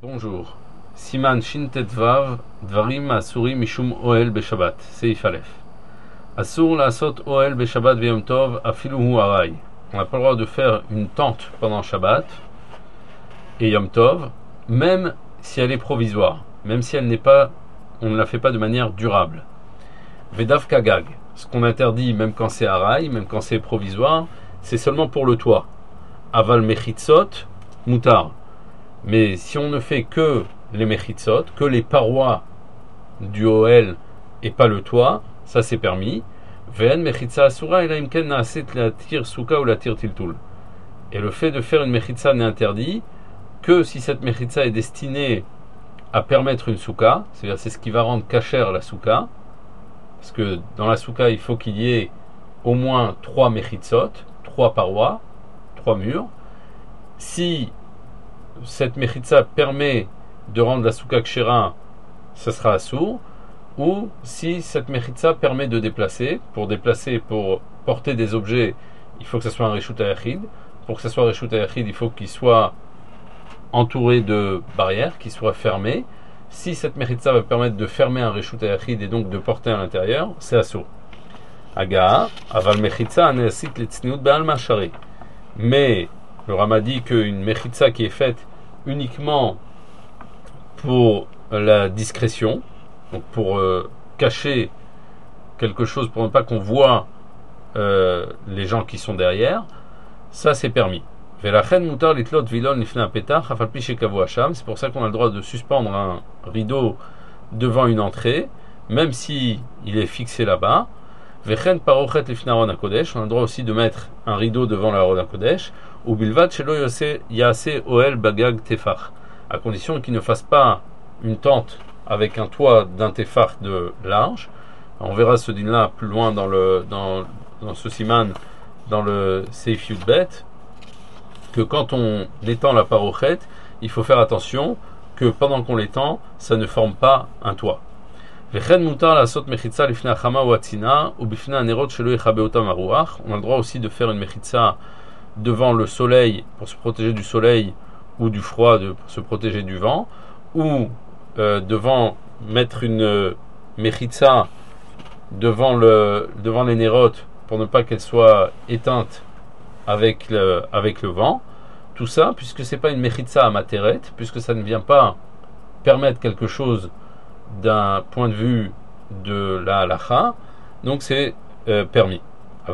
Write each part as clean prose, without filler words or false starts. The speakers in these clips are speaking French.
Bonjour. Siman Shin Tetvav Dvarim Asuri Mishum Oel Beshabbat. Seif Aleph. Asur Lasot Oel Beshabbat V'Yom Tov Afilu Hu Aray. On n'a pas le droit de faire une tente pendant Shabbat et Yom Tov, même si elle est provisoire, même si elle n'est pas, on ne la fait pas de manière durable. Vedav Kagag. Ce qu'on interdit, même quand c'est Aray, même quand c'est provisoire, c'est seulement pour le toit. Aval Mechitzot Mutar. Mais si on ne fait que les mechitzot, que les parois du Ohel et pas le toit, ça c'est permis. Ve'en mechitza asura ela imken naaset latir souka ou latir tiltul. Et le fait de faire une mechitza n'est interdit que si cette mechitza est destinée à permettre une souka, c'est-à-dire c'est ce qui va rendre cachère la souka, parce que dans la souka il faut qu'il y ait au moins 3 mechitzot, 3 parois, 3 murs. Si cette mechitza permet de rendre la souka kshera, ça sera assour. Ou si cette mechitza permet de déplacer, pour porter des objets, il faut que ce soit un reshut hayachid. Pour que ce soit un reshut hayachid, il faut qu'il soit entouré de barrières, qu'il soit fermé. Si cette mechitza va permettre de fermer un reshut hayachid et donc de porter à l'intérieur, c'est assour. Aga, aval mechitza aneasit letzniut be'al mashari. Mais le Rama dit qu'une mechitza qui est faite uniquement pour la discrétion, donc pour cacher quelque chose, pour ne pas qu'on voit les gens qui sont derrière, ça c'est permis. C'est pour ça qu'on a le droit de suspendre un rideau devant une entrée, même si il est fixé là-bas. On a le droit aussi de mettre un rideau devant la Aron HaKodesh, ou bilvad shelo yase oel bagag tefach, à condition qu'il ne fasse pas une tente avec un toit d'un tefach de large. On verra ce din-là plus loin dans ce siman, dans le Seif Yudbet, que quand on étend la parochet, il faut faire attention que pendant qu'on l'étend, ça ne forme pas un toit. On a le droit aussi de faire une mechitza devant le soleil pour se protéger du soleil ou du froid, pour se protéger du vent, ou devant mettre une mechitza devant les nérotes pour ne pas qu'elle soit éteinte avec le vent. Tout ça, puisque c'est pas une mechitza à materet, puisque ça ne vient pas permettre quelque chose d'un point de vue de la halacha, donc c'est permis. Par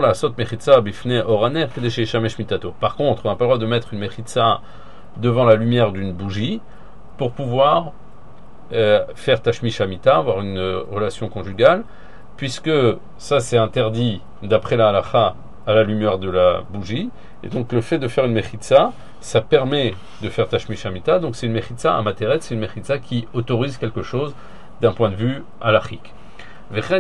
contre, on n'a pas le droit de mettre une mechitza devant la lumière d'une bougie pour pouvoir faire tashmish hamita, avoir une relation conjugale, puisque ça c'est interdit d'après la halacha à la lumière de la bougie, et donc le fait de faire une mechitza, ça permet de faire tashmish hamita, donc c'est une mechitza à materet, c'est une mechitza qui autorise quelque chose d'un point de vue halachique. On n'a pas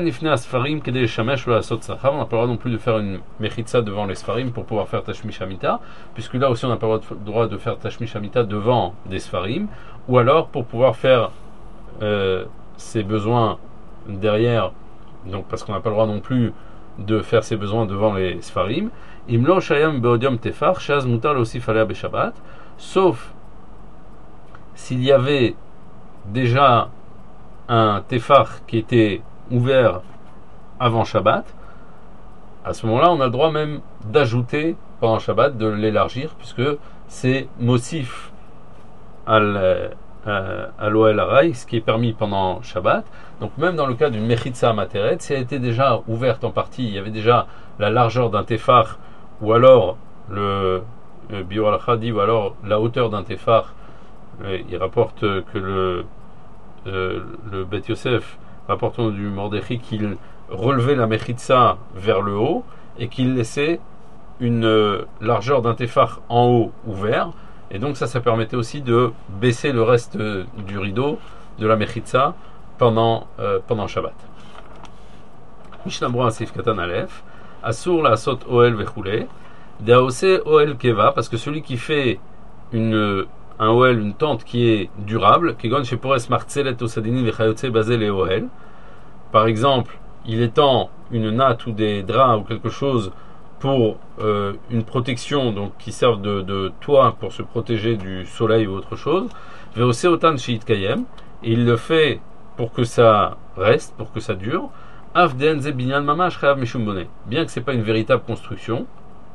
le droit non plus de faire une mechitza devant les sfarim pour pouvoir faire tashmish hamita, puisque là aussi on n'a pas le droit de faire tashmish hamita devant des sfarim, ou alors pour pouvoir faire ses besoins derrière, donc parce qu'on n'a pas le droit non plus de faire ses besoins devant les sfarim. Imlo shayam beodium tefach shaz mutar osif alea beshabbat, sauf s'il y avait déjà un tefach qui était ouvert avant Shabbat. À ce moment-là, on a le droit même d'ajouter pendant Shabbat, de l'élargir, puisque c'est motif à l'Oel Aray, ce qui est permis pendant Shabbat. Donc même dans le cas d'une mechitza materet, si elle était déjà ouverte en partie, il y avait déjà la largeur d'un tefach, ou alors le Biur Halacha dit, ou alors la hauteur d'un tefach, il rapporte que le Bet Yosef, rapportant du Mordechai, qu'il relevait la mechitza vers le haut et qu'il laissait une largeur d'un tefach en haut ouvert, et donc ça permettait aussi de baisser le reste du rideau de la mechitza pendant Shabbat. Mishnah Berurah Seif Katan Aleph, Asur la asot oel vechule, deaose oel keva, parce que celui qui fait un oel, une tente qui est durable, kegon shepores martzelet osadini vechayotze bazel et oel. Par exemple, il étend une natte ou des draps ou quelque chose pour une protection, donc qui servent de toit pour se protéger du soleil ou autre chose. Ve'oseh otan she'it kayem, et il le fait pour que ça reste, pour que ça dure. Af de'en ze binyan mamash chayav mishum boneh. Bien que c'est pas une véritable construction,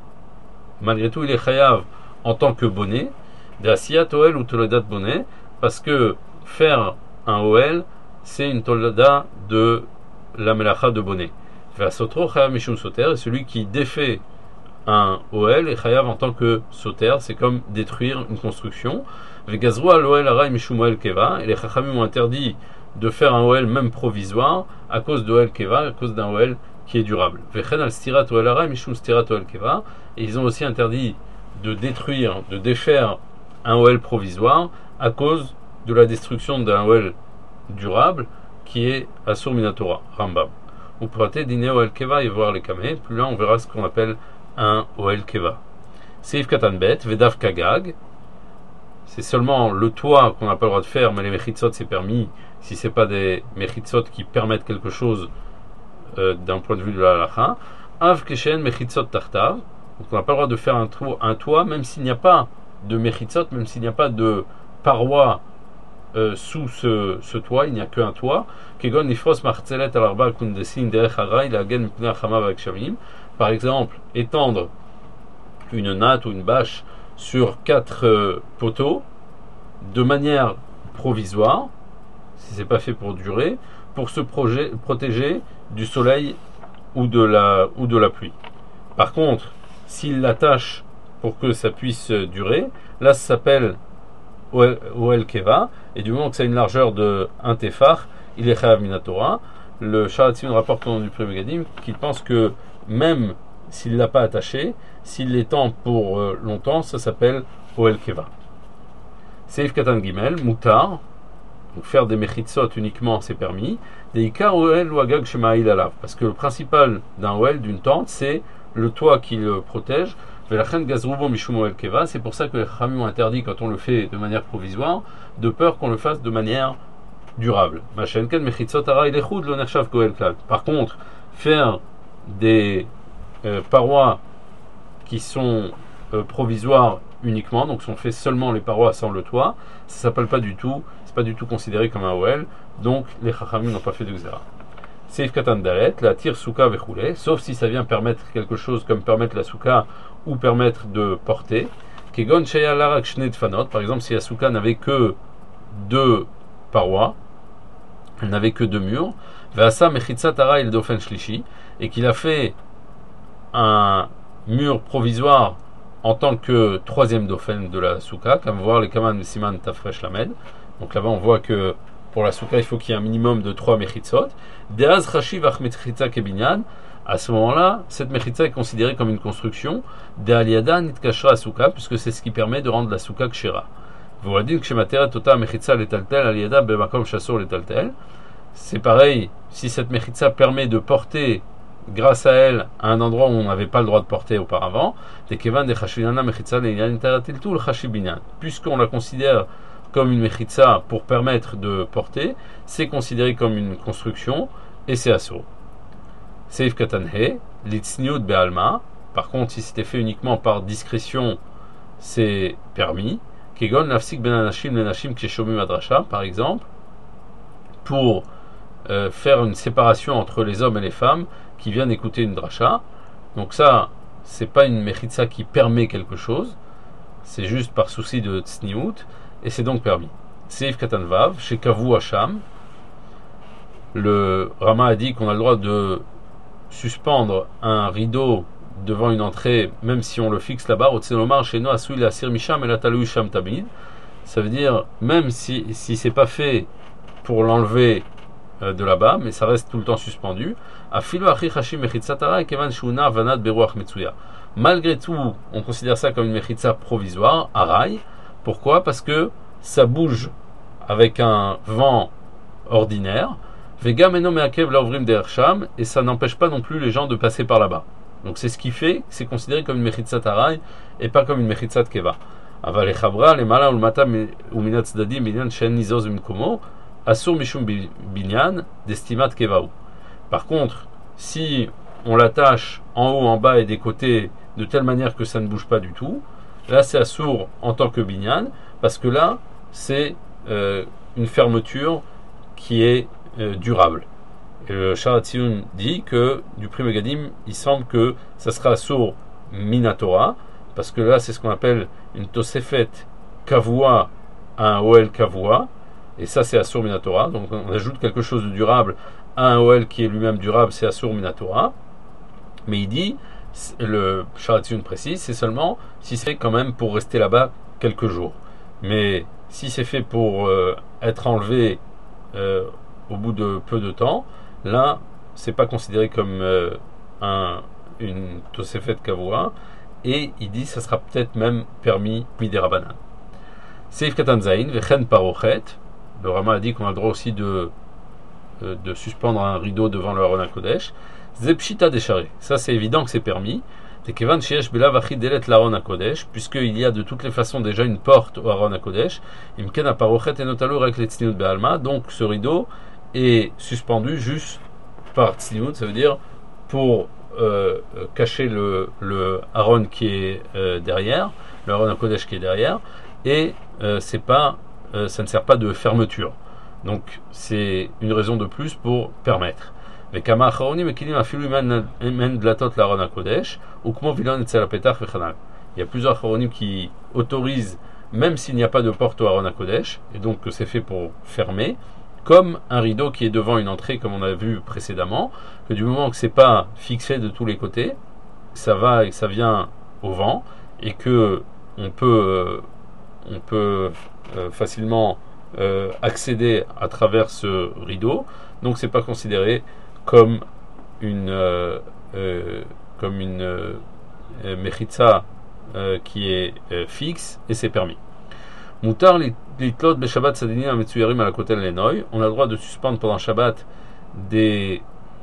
malgré tout il est chayav en tant que bonnet, de asiyat oel ou toledat bonnet, parce que faire un oel, c'est une tolada de la melacha de bonnet. Ve'asotro chayav mishum soter, et celui qui défait un oel est chayav en tant que soter, c'est comme détruire une construction. Ve'gazru al oel aray mishum oel keva, et les chachamim ont interdit de faire un oel même provisoire à cause de oel keva, à cause d'un oel qui est durable. Vechen al stirat oel aray mishum stirat oel keva, et ils ont aussi interdit de détruire, de défaire un oel provisoire à cause de la destruction d'un oel durable qui est Asur Minatora, Rambam. On pourra dîner oel keva et voir les kameh. Plus là, on verra ce qu'on appelle un oel keva. Seif katanbet, vedav kagag. C'est seulement le toit qu'on n'a pas le droit de faire, mais les mechitzot c'est permis si c'est pas des mechitzot qui permettent quelque chose d'un point de vue de la halacha. Av keshen mechitzot tartav. Donc on n'a pas le droit de faire un toit même s'il n'y a pas de mechitzot, même s'il n'y a pas de paroi sous ce toit, il n'y a qu'un toit. Kegon nifros marcelet alarba kundesin derech haray lagen mipnei hachama v'akshamim. Par exemple, étendre une natte ou une bâche sur 4 poteaux de manière provisoire, si c'est pas fait pour durer, pour se protéger du soleil ou de la pluie. Par contre, s'il l'attache pour que ça puisse durer, là ça s'appelle Oel Keva, et du moment que ça a une largeur de 1 tefar, il est Chayav Minatora. Le Sharatzim rapporte au nom du Pri Megadim qu'il pense que même s'il ne l'a pas attaché, s'il l'étend pour longtemps, ça s'appelle Oel Keva. Seif Katan Gimel, Moutar, donc faire des mechitzot uniquement c'est permis. Des Ikar Oel ou Agag Shema'il Alav, parce que le principal d'un Oel, d'une tente, c'est le toit qui le protège. C'est pour ça que les Chachamim ont interdit, quand on le fait de manière provisoire, de peur qu'on le fasse de manière durable. Par contre, faire des parois qui sont provisoires uniquement, donc si on fait seulement les parois sans le toit, ça s'appelle pas du tout, c'est pas du tout considéré comme un OL, donc les Chachamim n'ont pas fait de xéra. Seif katan dalet, la tire souka vechoulé, sauf si ça vient permettre quelque chose comme permettre la souka ou permettre de porter. Kegon sheya larak shne tfanot, par exemple si la souka n'avait que 2 parois, elle n'avait que 2 murs, veasa mechitza tara il dofen shlishi, et qu'il a fait un mur provisoire en tant que 3e dofen de la souka, comme voir les kaman siman tafresh lamed. Donc là-bas on voit que pour la souka, il faut qu'il y ait un minimum de 3 mechitzot. Deaz chashiv ach mechitza kebinyan. À ce moment-là, cette mechitza est considérée comme une construction. De aliada nit kashra souka, puisque c'est ce qui permet de rendre la souka kshera. Voradin kshemateret tota mechitza letaltel aliada bemakom shasur letaltel. C'est pareil, si cette mechitza permet de porter, grâce à elle, à un endroit où on n'avait pas le droit de porter auparavant, de kevan de chashinana mechitza le'inyan taratiltul chashibinyan. Puisqu'on la considère comme une mechitza pour permettre de porter, c'est considéré comme une construction et c'est assaut. Seif katanhe, litsniut be'alma. Par contre, si c'était fait uniquement par discrétion, c'est permis. Kegon nafsik ben anashim lenashim ksheshomim adrasha, par exemple, pour faire une séparation entre les hommes et les femmes qui viennent écouter une drasha. Donc ça, c'est pas une mechitza qui permet quelque chose, c'est juste par souci de tsniout. Et c'est donc permis. Seif Katan Vav, chez Kavu Hacham, le Rama a dit qu'on a le droit de suspendre un rideau devant une entrée, même si on le fixe là-bas. Otsenomar chez nous, Asui la Sir Misham et la Talou Sham Tamid. Ça veut dire, même si c'est pas fait pour l'enlever de là-bas, mais ça reste tout le temps suspendu. Afilu Achi Hashim Mechitzatara et Kevan Shuna Vanat Beruach Metsuya. Malgré tout, on considère ça comme une mechitza provisoire, araï. Pourquoi ? Parce que ça bouge avec un vent ordinaire, et ça n'empêche pas non plus les gens de passer par là-bas. Donc c'est ce qui fait que c'est considéré comme une mechitza tarai et pas comme une mechitza keva. Par contre, si on l'attache en haut, en bas et des côtés de telle manière que ça ne bouge pas du tout. Là, c'est assour en tant que binyan, parce que là, c'est une fermeture qui est durable. Et le Sharatzion dit que du Pri Megadim, il semble que ça sera assour minatora, parce que là, c'est ce qu'on appelle une tosefet kavua à un OL kavua, et ça, c'est assour minatora. Donc, on ajoute quelque chose de durable à un OL qui est lui-même durable, c'est assour minatora. Mais il dit, le Sharatzion précise, c'est seulement si c'est quand même pour rester là-bas quelques jours. Mais si c'est fait pour être enlevé au bout de peu de temps, là, c'est pas considéré comme une Tosefet Kavua, et il dit que ça sera peut-être même permis Midei Rabanan. Seif Katan Zain, Vechen Parochet, le Rama a dit qu'on a le droit aussi de suspendre un rideau devant le Aron HaKodesh. Zepshita Desharé, ça c'est évident que c'est permis. Tekevan Sheyesh Belav Achi Delet l'Aron HaKodesh, puisqu'il y a de toutes les façons déjà une porte au Aron HaKodesh. Imken Aparochet et Notalo Rek Letzniut Be'alma, donc ce rideau est suspendu juste par Tzniut, ça veut dire pour cacher le Aron qui est derrière, le Aron HaKodesh qui est derrière, et ça ne sert pas de fermeture. Donc c'est une raison de plus pour permettre. Il y a plusieurs achronim qui autorisent, même s'il n'y a pas de porte au Aron HaKodesh, et donc que c'est fait pour fermer, comme un rideau qui est devant une entrée, comme on a vu précédemment, que du moment que c'est pas fixé de tous les côtés, ça va et ça vient au vent, et que on peut facilement accéder à travers ce rideau, donc c'est pas considéré comme une mechitza qui est fixe, et c'est permis. Moutar litlot beshabbat sadinim ametsuyarim ala kotel lenoy. On a le droit de suspendre pendant Shabbat des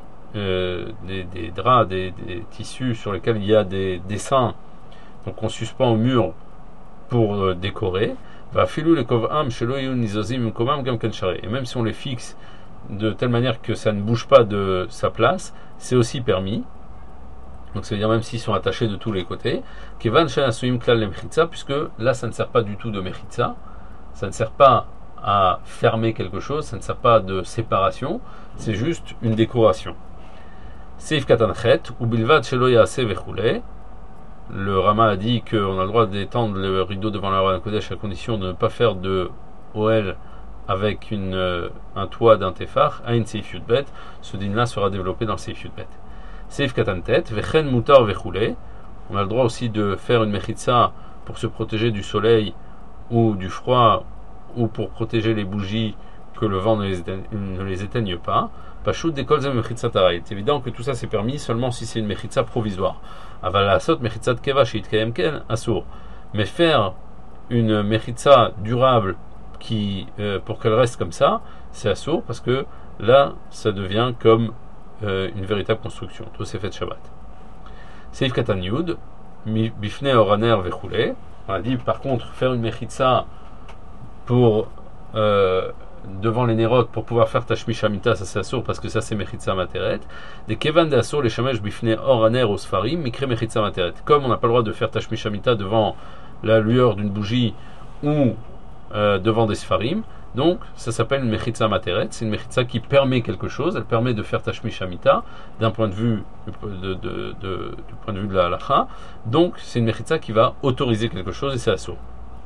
draps, des tissus sur lesquels il y a des dessins. Donc on suspend au mur pour décorer. Va filou le kov'am shelo yun nizozim komam gam ken share. Et même si on les fixe de telle manière que ça ne bouge pas de sa place, c'est aussi permis. Donc ça veut dire même s'ils sont attachés de tous les côtés. Kevan shenasuim klal le mechitza, puisque là ça ne sert pas du tout de mechitza, ça ne sert pas à fermer quelque chose, ça ne sert pas de séparation, c'est juste une décoration. Seif katanchet ou bilvad shelo yaase vechule. Le Rama a dit qu'on a le droit d'étendre le rideau devant la Aron HaKodesh à condition de ne pas faire de OL avec un toit d'un tefar. Ain seif yudbet. Ce din là sera développé dans le seif yudbet. Seif katantet, vechen mutar vechule. On a le droit aussi de faire une mechitza pour se protéger du soleil ou du froid, ou pour protéger les bougies que le vent ne les éteigne pas. Pachout dekolzem mechitza taray. C'est évident que tout ça c'est permis seulement si c'est une mechitza provisoire. Aval asot mechitza de keva shit kayem ken asur. Mais faire une mechitza durable qui pour qu'elle reste comme ça, c'est assour, parce que là ça devient comme une véritable construction. Tout c'est fait Shabbat. Seif katan yud bifne oraner vechule. On a dit par contre faire une mechitza pour devant les nérotes pour pouvoir faire tashmish hamita, ça c'est assour parce que ça c'est mechitza materet. Des kevan de assour les shamesh bifne oraner au sfarim mikre mechitza materet. Comme on n'a pas le droit de faire tashmish hamita devant la lueur d'une bougie ou devant des sfarim, donc ça s'appelle une mechitza materet. C'est une mechitza qui permet quelque chose, elle permet de faire tashmish hamita d'un point de vue du point de vue de la halacha. Donc c'est une mechitza qui va autoriser quelque chose et c'est assour.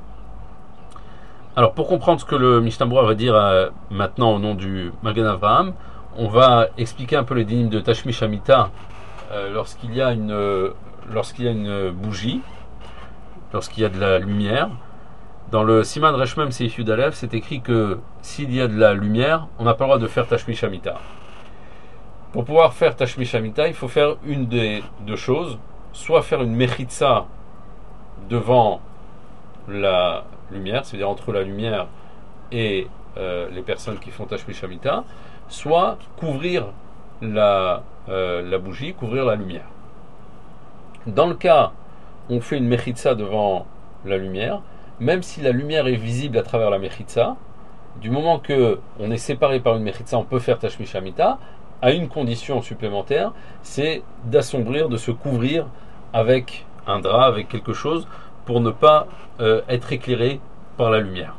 Alors pour comprendre ce que le Mishnah Berurah va dire maintenant au nom du Magen Avraham, on va expliquer un peu les dinim de tashmish hamita lorsqu'il y a une bougie, lorsqu'il y a de la lumière. Dans le Siman Reshmem Seif Yud Aleph, c'est écrit que s'il y a de la lumière, on n'a pas le droit de faire tashmish hamita. Pour pouvoir faire tashmish hamita, il faut faire une des deux choses, soit faire une mechitza devant la lumière, c'est-à-dire entre la lumière et les personnes qui font tashmish hamita, soit couvrir la bougie, couvrir la lumière. Dans le cas où on fait une mechitza devant la lumière, même si la lumière est visible à travers la mechitza, du moment que on est séparé par une mechitza, on peut faire tashmish hamita, à une condition supplémentaire, c'est d'assombrir, de se couvrir avec un drap, avec quelque chose, pour ne pas être éclairé par la lumière.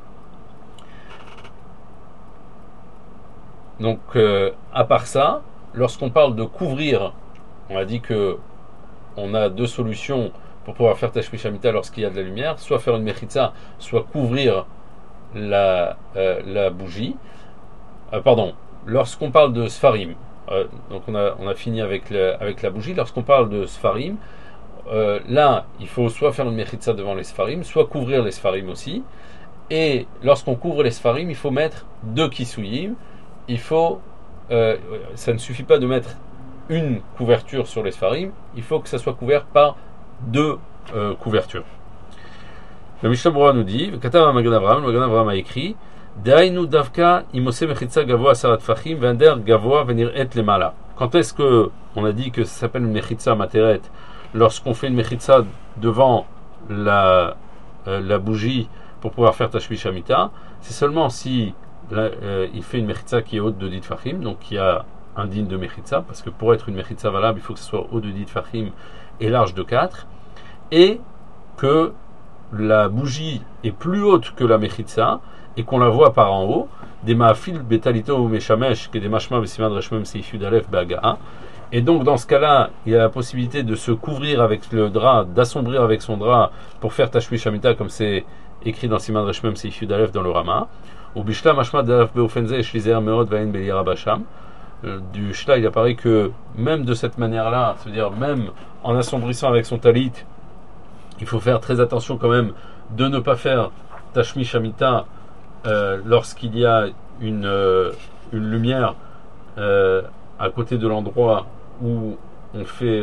Donc, à part ça, lorsqu'on parle de couvrir, on a dit que on a deux solutions pour pouvoir faire Tashmish Hamita lorsqu'il y a de la lumière, soit faire une mechitza, soit couvrir la bougie. Pardon, lorsqu'on parle de Sfarim, donc on a fini avec la bougie, lorsqu'on parle de Sfarim, là, il faut soit faire une mechitza devant les Sfarim, soit couvrir les Sfarim aussi. Et lorsqu'on couvre les Sfarim, il faut mettre deux Kisuyim. Ça ne suffit pas de mettre une couverture sur les Sfarim, il faut que ça soit couvert par deux couvertures. Le Mishnah Berurah nous dit, le Magen Avraham a écrit, Dainu davka imose mechitza gavoa asarat fachim vender gavoa venir et lemala. Quand est-ce que on a dit que ça s'appelle une mechitza materet? Lorsqu'on fait une mechitza devant la bougie pour pouvoir faire Tashmish Hamita, c'est seulement si il fait une mechitza qui est haute de 10 fachim, donc qui a un din de mechitza, parce que pour être une mechitza valable, il faut que ce soit haut de 10 fachim et large de 4, et que la bougie est plus haute que la mechitza, et qu'on la voit par en haut, des ma'afil betalito ou meshamesh, que des mashma besimad reshmem seifud alef bagaa. Et donc dans ce cas-là, il y a la possibilité de se couvrir avec le drap, d'assombrir avec son drap pour faire Tashmish Hamita, comme c'est écrit dans Simad Reshmem seifud alef dans le Rama. Ou bishla mashma d'alef beofenze shlizer meod vain belira basham. Du shla, il apparaît que même de cette manière-là, c'est-à-dire même en assombrissant avec son talit, il faut faire très attention quand même de ne pas faire Tashmish Hamita lorsqu'il y a une lumière à côté de l'endroit où on fait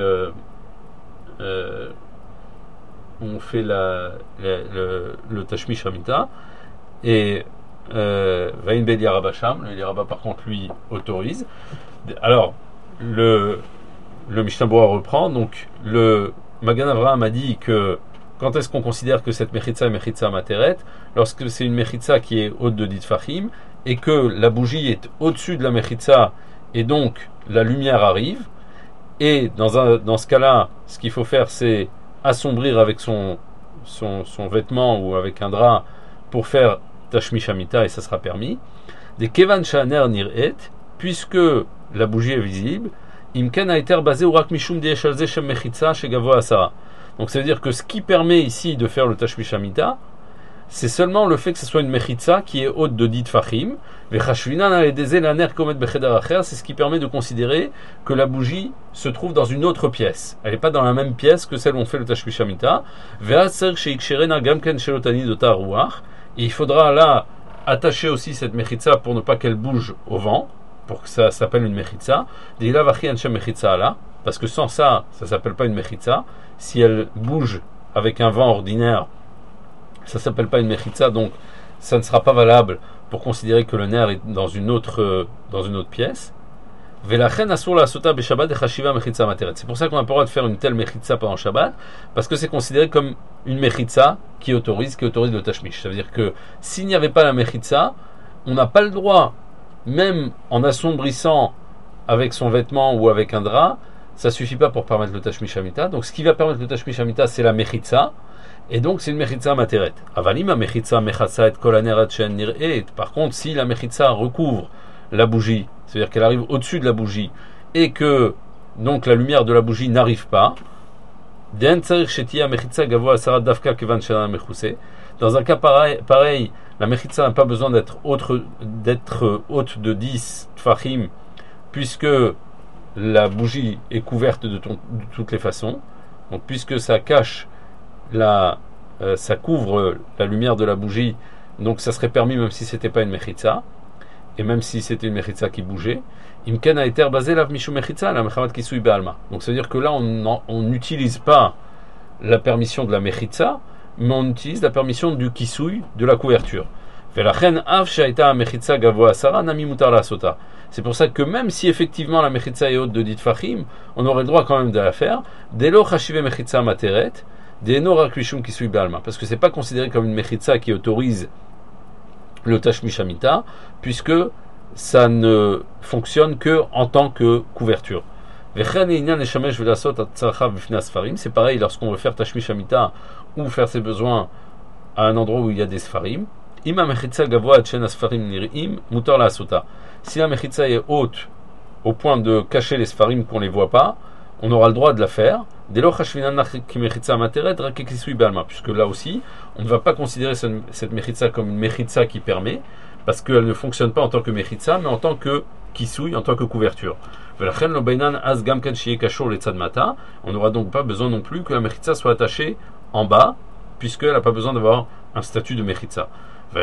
le Tashmish Hamita. Et Vain Beli Rabasham, le Rabba par contre lui autorise. Alors le Mishnah Berurah reprend, donc le Magen Avraham a dit que quand est-ce qu'on considère que cette mechitza est mechitza materet? Lorsque c'est une mechitza qui est haute de 10 fachim et que la bougie est au-dessus de la mechitza et donc la lumière arrive. Et dans ce cas-là, ce qu'il faut faire, c'est assombrir avec son vêtement ou avec un drap pour faire Tashmish Hamita, et ça sera permis. Des kevan shaner nir'et, puisque la bougie est visible, imken aiter basé ou rak mishum dieshalze shem mechitza shegavo asara. Donc ça veut dire que ce qui permet ici de faire le Tashmish Hamita, c'est seulement le fait que ce soit une mechitza qui est haute de 10 fachim. C'est ce qui permet de considérer que la bougie se trouve dans une autre pièce. Elle n'est pas dans la même pièce que celle où on fait le Tashmish Hamita. Et il faudra là attacher aussi cette mechitza pour ne pas qu'elle bouge au vent, pour que ça s'appelle une mechitza. Parce que sans ça, ça ne s'appelle pas une mechitza. Si elle bouge avec un vent ordinaire, ça ne s'appelle pas une mechitza, donc ça ne sera pas valable pour considérer que le nerf est dans une autre pièce. C'est pour ça qu'on n'a pas le droit de faire une telle mechitza pendant Shabbat, parce que c'est considéré comme une mechitza qui autorise le tashmish. Ça veut dire que s'il n'y avait pas la mechitza, on n'a pas le droit, même en assombrissant avec son vêtement ou avec un drap, ça ne suffit pas pour permettre le Tashmish Hamita. Donc ce qui va permettre le Tashmish Hamita, c'est la mechitza, et donc c'est une mechitza materet. Avalima mechitza mechatsa et kolanerat shen nir'et. Par contre, si la mechitza recouvre la bougie, c'est-à-dire qu'elle arrive au-dessus de la bougie, et que donc la lumière de la bougie n'arrive pas, dans un cas pareil, la mechitza n'a pas besoin d'être haute de 10 tfachim, puisque la bougie est couverte de toutes les façons. Donc puisque ça cache ça couvre la lumière de la bougie, donc ça serait permis même si c'était pas une mechitza, et même si c'était une mechitza qui bougeait. Imken a été basé la mishu mechitza la mechamat kisui be'alma. Donc ça veut dire que là on n'utilise pas la permission de la mechitza, mais on utilise la permission du kisui, de la couverture. C'est pour ça que même si effectivement la mechitza est haute de 10 fachim, on aurait le droit quand même de la faire. Parce que c'est pas considéré comme une mechitza qui autorise le Tashmish Hamita, puisque ça ne fonctionne que en tant que couverture. C'est pareil lorsqu'on veut faire tashmish hamita ou faire ses besoins à un endroit où il y a des sfarim. Si la mechitza est haute au point de cacher les sfarim qu'on ne les voit pas, on aura le droit de la faire. Puisque là aussi, on ne va pas considérer cette mechitza comme une mechitza qui permet, parce qu'elle ne fonctionne pas en tant que mechitza, mais en tant que kisouille, en tant que couverture. On n'aura donc pas besoin non plus que la mechitza soit attachée en bas, puisqu'elle n'a pas besoin d'avoir un statut de mechitza. Les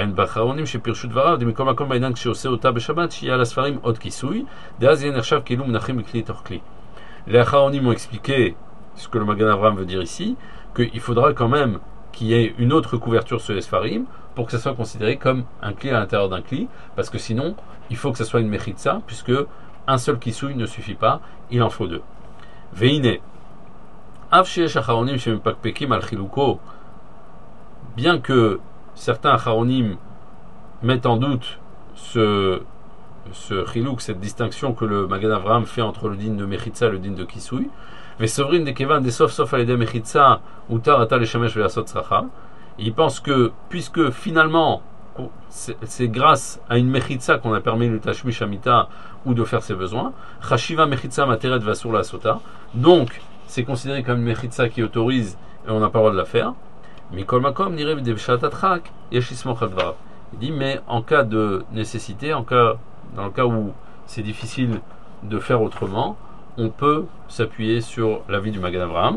Acharonim ont expliqué ce que le Magan Avraham veut dire ici, qu'il faudra quand même qu'il y ait une autre couverture sur les Sfarim pour que ça soit considéré comme un cli à l'intérieur d'un cli, parce que sinon, il faut que ça soit une mechitza, puisque un seul kisouille ne suffit pas, il en faut deux. Veine, av sheyesh Acharonim shemepakpekim al chiluko, bien que certains Acharonim mettent en doute ce chilouk, cette distinction que le Magan Avraham fait entre le din de mechitza et le din de kisouille, mais Sovrin de Kevan des sauf à l'aider mechitza ou tarata les shemesh velasot sracha, il pense que puisque finalement c'est grâce à une mechitza qu'on a permis le tashmish hamita ou de faire ses besoins, chashiva mechitza materet vasur la sota, donc c'est considéré comme une mechitza qui autorise et on n'a pas le droit de la faire. Mikol makom nirev de shatatrak yeshismo chadvar. Il dit mais en cas de nécessité, dans le cas où c'est difficile de faire autrement, on peut s'appuyer sur l'avis du Magan Avraham.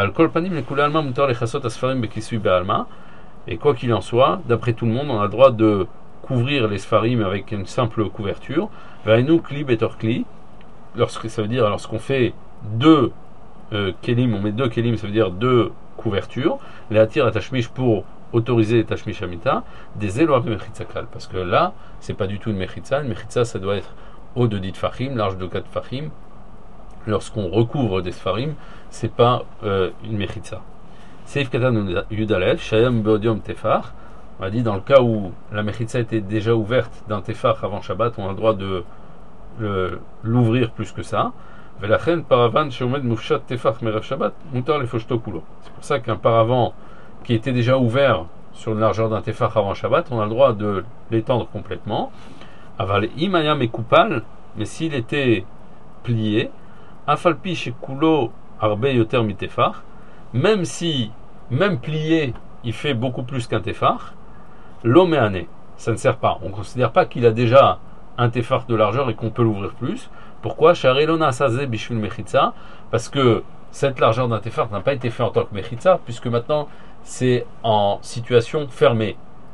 Et quoi qu'il en soit, d'après tout le monde, on a le droit de couvrir les sfarim avec une simple couverture. Ça veut dire lorsqu'on fait deux kelim, on met deux kelim, ça veut dire deux couvertures. Les attir à tashmish pour autoriser les tashmish hamita, des éloignes de mechitza klal. Parce que là, c'est pas du tout une mechitza. Une mechitza, ça doit être haut de 10 tfachim, large de 4 tfachim. Lorsqu'on recouvre des sfarim, c'est pas une mechitza. Seif katan yudalel, shayam beodium tefar. On a dit dans le cas où la mechitza était déjà ouverte d'un tefar avant Shabbat, on a le droit de l'ouvrir plus que ça. Velachen paravan sheomed mufshat tefar merev Shabbat, mutar lefoshto kulo. C'est pour ça qu'un paravent qui était déjà ouvert sur une largeur d'un tefar avant Shabbat, on a le droit de l'étendre complètement. Aval imayam et koupal, mais s'il était plié, afalpi shekulo arbe yoter mitefar, même plié, il fait beaucoup plus qu'un tefar, l'oméané, ça ne sert pas. On ne considère pas qu'il a déjà un tefar de largeur et qu'on peut l'ouvrir plus. Pourquoi? Parce que cette largeur d'un tefar n'a pas été fait en tant que mechitza, puisque maintenant c'est en situation fermée.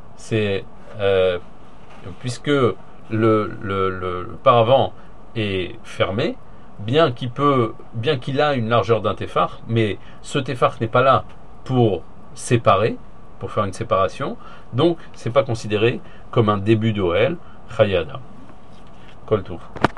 Puisque le paravent est fermé, bien qu'il a une largeur d'un tefar, mais ce tefar n'est pas là pour séparer, pour faire une séparation, donc c'est pas considéré comme un début d'Ohel, Chayada. Kol Tov.